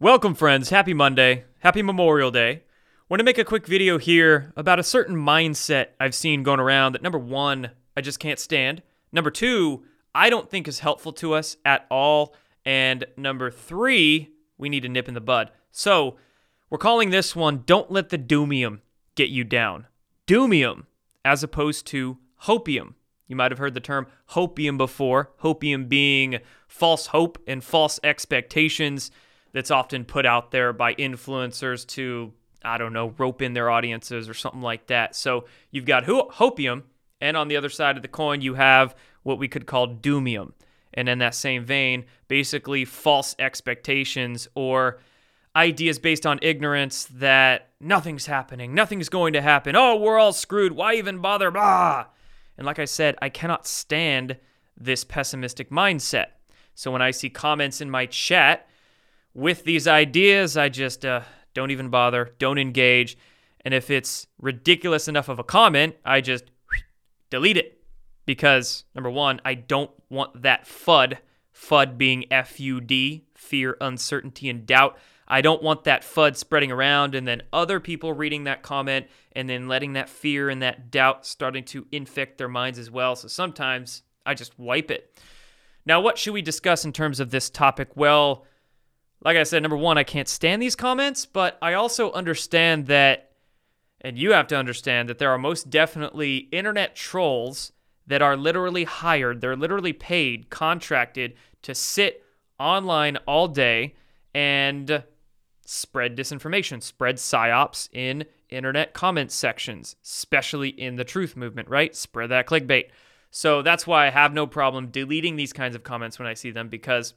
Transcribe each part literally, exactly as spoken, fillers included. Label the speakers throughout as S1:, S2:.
S1: Welcome, friends. Happy Monday. Happy Memorial Day. Want to make a quick video here about a certain mindset I've seen going around that, number one, I just can't stand. Number two, I don't think is helpful to us at all. And number three, we need to nip in the bud. So we're calling this one, Don't Let the Doomium Get You Down. Doomium, as opposed to hopium. You might have heard the term hopium before. Hopium being false hope and false expectations that's often put out there by influencers to, I don't know, rope in their audiences or something like that. So you've got ho- hopium, and on the other side of the coin, you have what we could call doomium. And in that same vein, basically false expectations or ideas based on ignorance that nothing's happening, nothing's going to happen. Oh, we're all screwed. Why even bother? Blah. And like I said, I cannot stand this pessimistic mindset. So when I see comments in my chat with these ideas, I just uh, don't even bother, don't engage. And if it's ridiculous enough of a comment, I just delete it. Because, number one, I don't want that FUD, FUD being F U D, fear, uncertainty, and doubt. I don't want that FUD spreading around and then other people reading that comment and then letting that fear and that doubt starting to infect their minds as well. So sometimes I just wipe it. Now, what should we discuss in terms of this topic? Well, like I said, number one, I can't stand these comments, but I also understand that, and you have to understand that there are most definitely internet trolls that are literally hired, they're literally paid, contracted to sit online all day and spread disinformation, spread psyops in internet comment sections, especially in the truth movement, right? Spread that clickbait. So that's why I have no problem deleting these kinds of comments when I see them, because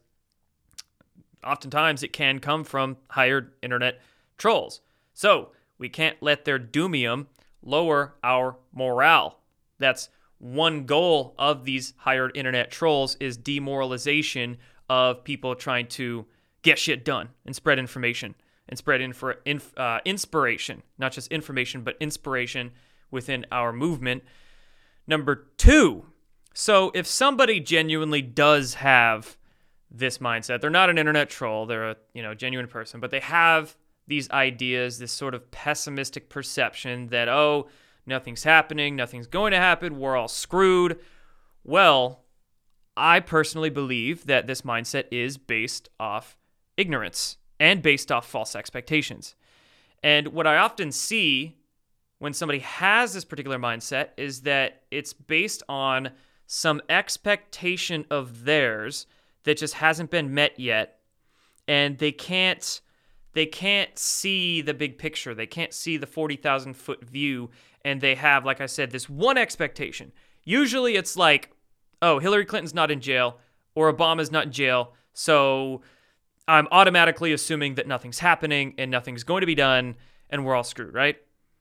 S1: oftentimes it can come from hired internet trolls. So we can't let their doomium lower our morale. That's one goal of these hired internet trolls, is demoralization of people trying to get shit done and spread information and spread infor, inf, uh, inspiration, not just information, but inspiration within our movement. Number two, so if somebody genuinely does have this mindset, they're not an internet troll, they're a you know genuine person, but they have these ideas, this sort of pessimistic perception that, oh, nothing's happening, nothing's going to happen, we're all screwed. Well, I personally believe that this mindset is based off ignorance and based off false expectations. And what I often see when somebody has this particular mindset is that it's based on some expectation of theirs that just hasn't been met yet, and they can't they can't see the big picture. They can't see the forty thousand foot view, and they have, like I said, this one expectation. Usually it's like, oh, Hillary Clinton's not in jail or Obama's not in jail, so I'm automatically assuming that nothing's happening and nothing's going to be done and we're all screwed, right?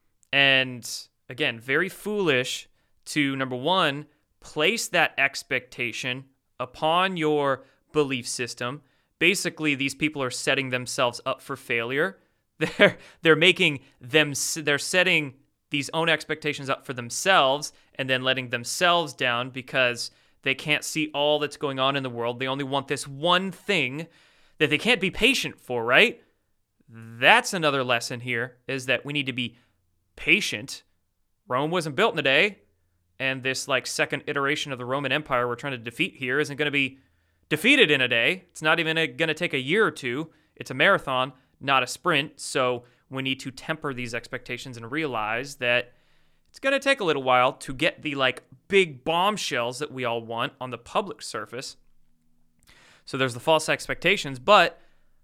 S1: And again, very foolish to, number one, place that expectation upon your belief system. Basically, these people are setting themselves up for failure. They're they're making them they're setting these own expectations up for themselves and then letting themselves down because they can't see all that's going on in the world. They only want this one thing that they can't be patient for, right? That's another lesson here, is that we need to be patient. Rome wasn't built in a day, and this like second iteration of the Roman Empire we're trying to defeat here isn't going to be defeated in a day. It's not even going to take a year or two. It's a marathon, not a sprint. So we need to temper these expectations and realize that it's going to take a little while to get the like big bombshells that we all want on the public surface. So there's the false expectations, but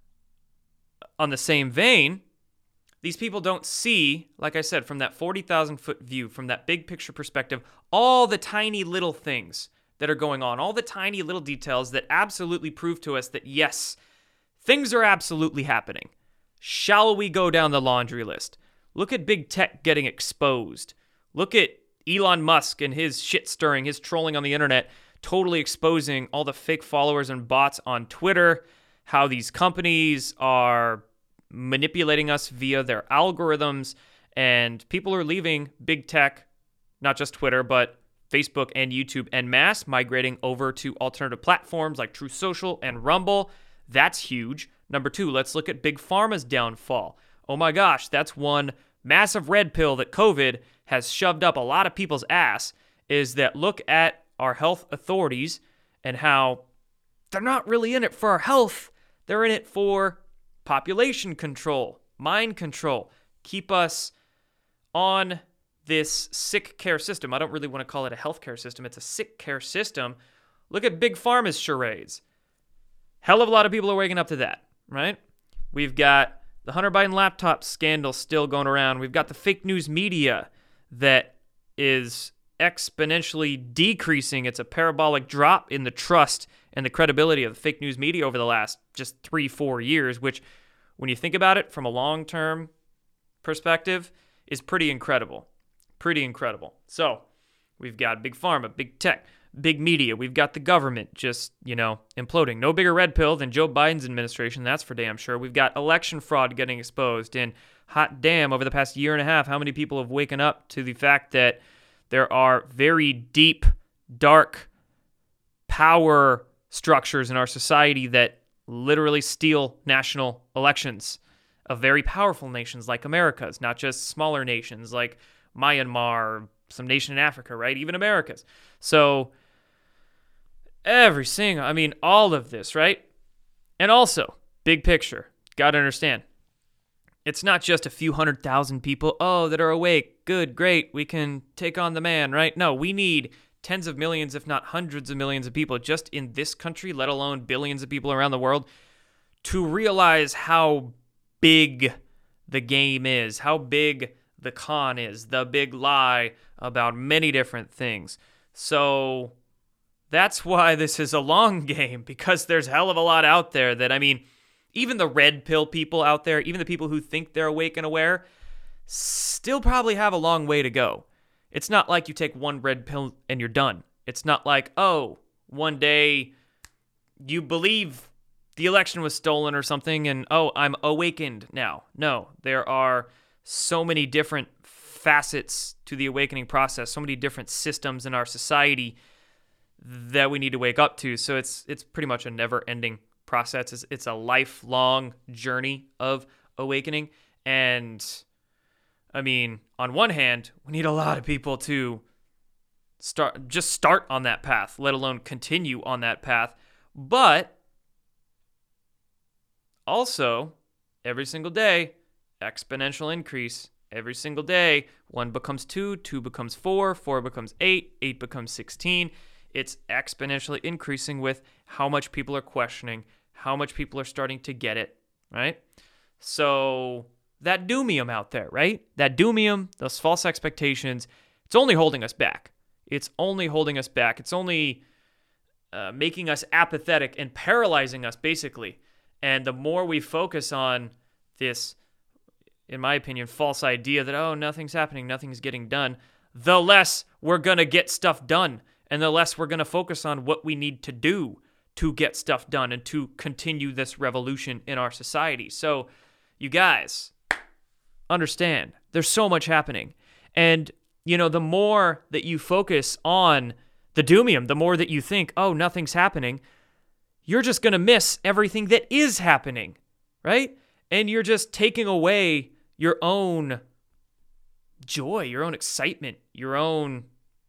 S1: on the same vein, these people don't see, like I said, from that forty thousand foot view, from that big picture perspective, all the tiny little things that are going on, all the tiny little details that absolutely prove to us that, yes, things are absolutely happening. Shall we go down the laundry list? Look at big tech getting exposed. Look at Elon Musk and his shit stirring, his trolling on the internet, totally exposing all the fake followers and bots on Twitter, how these companies are manipulating us via their algorithms, and people are leaving big tech, not just Twitter, but Facebook and YouTube en masse, migrating over to alternative platforms like Truth Social and Rumble. That's huge. Number two, let's look at Big Pharma's downfall. Oh my gosh, that's one massive red pill that COVID has shoved up a lot of people's ass, is that look at our health authorities and how they're not really in it for our health. They're in it for population control, mind control, keep us on this sick care system. I don't really want to call it a healthcare system. It's a sick care system. Look at Big Pharma's charades. Hell of a lot of people are waking up to that, right? We've got the Hunter Biden laptop scandal still going around. We've got the fake news media that is exponentially decreasing. It's a parabolic drop in the trust and the credibility of the fake news media over the last just three, four years, which when you think about it from a long-term perspective is pretty incredible. Pretty incredible. So we've got Big Pharma, Big Tech, Big Media. We've got the government just, you know, imploding. No bigger red pill than Joe Biden's administration, that's for damn sure. We've got election fraud getting exposed. And hot damn, over the past year and a half, how many people have waken up to the fact that there are very deep, dark power structures in our society that literally steal national elections of very powerful nations like America's, not just smaller nations like Myanmar, some nation in Africa, right? Even America's. So every single, I mean, all of this, right? And also, big picture, got to understand, it's not just a few hundred thousand people, oh, that are awake, good, great, we can take on the man, right? No, we need tens of millions, if not hundreds of millions of people just in this country, let alone billions of people around the world, to realize how big the game is, how big the con is, the big lie about many different things. So that's why this is a long game, because there's hell of a lot out there that, I mean, even the red pill people out there, even the people who think they're awake and aware, still probably have a long way to go. It's not like you take one red pill and you're done. It's not like, oh, one day you believe the election was stolen or something and, oh, I'm awakened now. No, there are so many different facets to the awakening process, so many different systems in our society that we need to wake up to. So it's it's pretty much a never-ending process. It's, it's a lifelong journey of awakening. And I mean, on one hand, we need a lot of people to start just start on that path, let alone continue on that path. But also, every single day, exponential increase. Every single day, one becomes two, two becomes four, four becomes eight, eight becomes sixteen. It's exponentially increasing with how much people are questioning, how much people are starting to get it, right? So that doomium out there, right? That doomium, those false expectations, it's only holding us back. It's only holding us back. It's only uh, making us apathetic and paralyzing us, basically. And the more we focus on this, in my opinion, false idea that, oh, nothing's happening, nothing's getting done, the less we're going to get stuff done, and the less we're going to focus on what we need to do to get stuff done and to continue this revolution in our society. So, you guys, understand, there's so much happening. And, you know, the more that you focus on the doomium, the more that you think, oh, nothing's happening, you're just going to miss everything that is happening, right? And you're just taking away your own joy, your own excitement, your own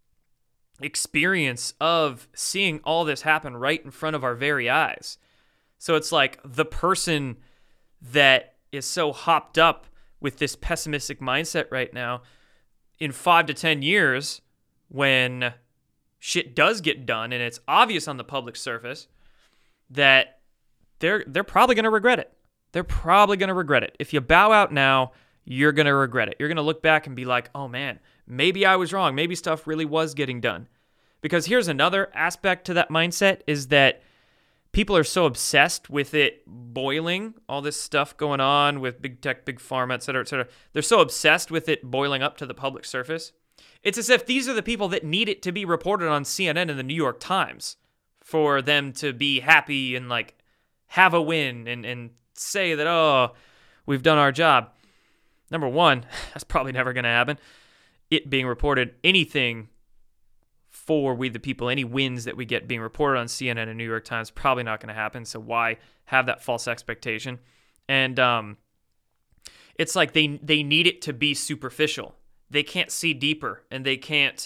S1: experience of seeing all this happen right in front of our very eyes. So it's like the person that is so hopped up with this pessimistic mindset right now, in five to ten years, when shit does get done and it's obvious on the public surface, that they're they're probably going to regret it. They're probably going to regret it. If you bow out now, you're going to regret it. You're going to look back and be like, oh man, maybe I was wrong. Maybe stuff really was getting done. Because here's another aspect to that mindset is that people are so obsessed with it boiling, all this stuff going on with big tech, big pharma, et cetera, et cetera. They're so obsessed with it boiling up to the public surface. It's as if these are the people that need it to be reported on C N N and the New York Times for them to be happy and like have a win and, and say that, oh, we've done our job. Number one, that's probably never going to happen. It being reported, anything for We the People. Any wins that we get being reported on C N N and New York Times, probably not going to happen. So why have that false expectation? And um, it's like they they need it to be superficial. They can't see deeper, and they can't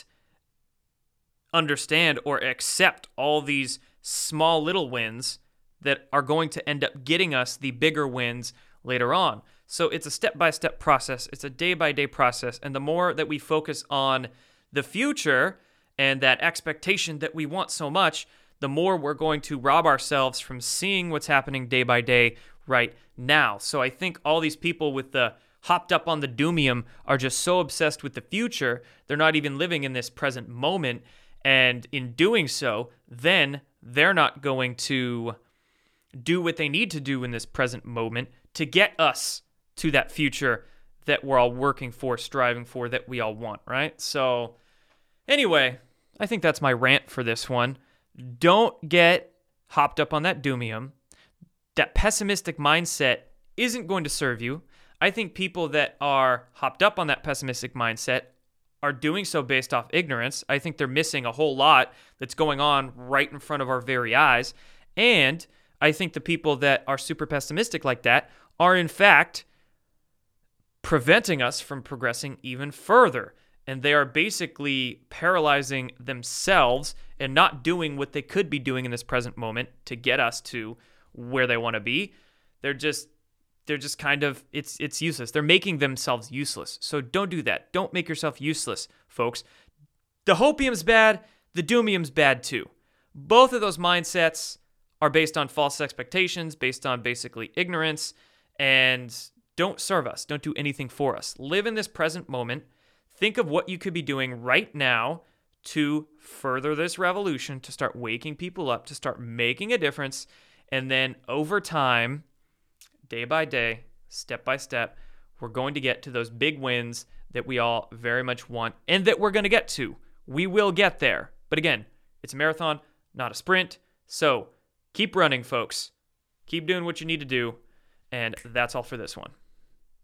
S1: understand or accept all these small little wins that are going to end up getting us the bigger wins later on. So it's a step-by-step process. It's a day-by-day process. And the more that we focus on the future and that expectation that we want so much, the more we're going to rob ourselves from seeing what's happening day by day right now. So I think all these people with the hopped up on the doomium are just so obsessed with the future, they're not even living in this present moment. And in doing so, then they're not going to do what they need to do in this present moment to get us to that future that we're all working for, striving for, that we all want, right? So anyway, I think that's my rant for this one. Don't get hopped up on that doomium. That pessimistic mindset isn't going to serve you. I think people that are hopped up on that pessimistic mindset are doing so based off ignorance. I think they're missing a whole lot that's going on right in front of our very eyes. And I think the people that are super pessimistic like that are in fact preventing us from progressing even further. And they are basically paralyzing themselves and not doing what they could be doing in this present moment to get us to where they want to be. They're just they're just kind of, it's it's useless. They're making themselves useless. So don't do that. Don't make yourself useless, folks. The hopium's bad. The doomium's bad too. Both of those mindsets are based on false expectations, based on basically ignorance, and don't serve us. Don't do anything for us. Live in this present moment. Think of what you could be doing right now to further this revolution, to start waking people up, to start making a difference, and then over time, day by day, step by step, we're going to get to those big wins that we all very much want and that we're going to get to. We will get there. But again, it's a marathon, not a sprint. So keep running, folks. Keep doing what you need to do. And that's all for this one.